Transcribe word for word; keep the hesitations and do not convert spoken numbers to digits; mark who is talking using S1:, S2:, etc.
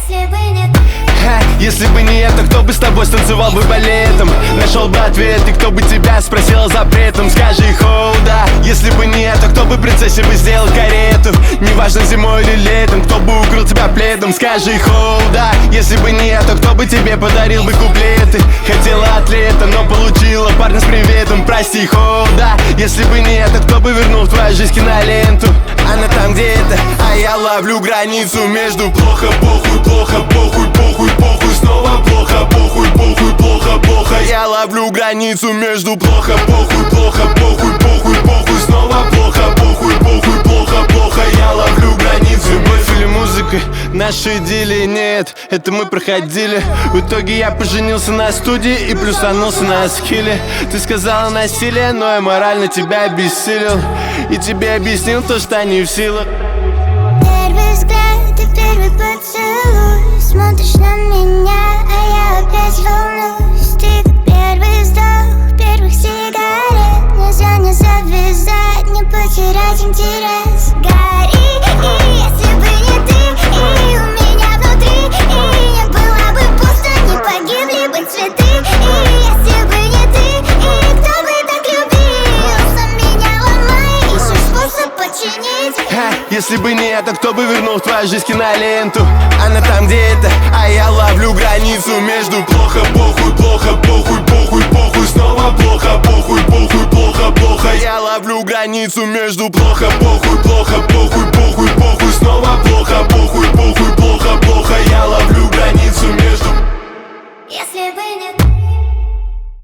S1: Если бы не ты.
S2: Если бы не я, то кто бы с тобой станцевал бы балетом? Нашел бы ответ, и кто бы тебя спросил запретом? Скажи хоуда. Если бы не я, то кто бы принцессе бы сделал карету? Неважно зимой или летом, кто бы укрыл тебя пледом? Скажи хоуда. Если бы не я, то кто бы тебе подарил бы куплеты? Хотела атлета, но получила парня с приветом. Прости хоуда. Если бы не я, то кто бы вернул в твою жизнь киноленту? Она там где-то, а я ловлю границу между плохо, похуй, плохо, похуй, похуй, похуй, снова плохо, похуй, похуй, плохо, плохо. Я ловлю границу между плохо, похуй, плохо, похуй, похуй, похуй, снова плохо, похуй, похуй, плохо, плохо. Я ловлю границу. Любовь или музыка, нашей идиллии нет, это мы проходили. В итоге я поженился на студии и плюсанулся на скилле. Ты сказала насилие, но я морально тебя обессилел. И тебе объяснил то, что не в силах.
S1: Первый взгляд и первый поцелуй. Смотришь на меня, а я опять волнуюсь. Ты как первый вздох первых сигарет. Нельзя не завязать, не потерять интерес. Гори, и если бы не ты, и у меня внутри, и не было бы пусто, не погибли бы цветы. И если бы не ты, и кто бы так любил, сам меня ломай, ищешь способ починить.
S2: Если бы не я, то кто бы вернул в твою жизнь киноленту? Она там где-то, а я ловлю границу между плохо, похуй, плохо, похуй, похуй, похуй, снова плохо, похуй, похуй, плохо, плохо. Я ловлю границу между плохо, похуй, плохо, похуй,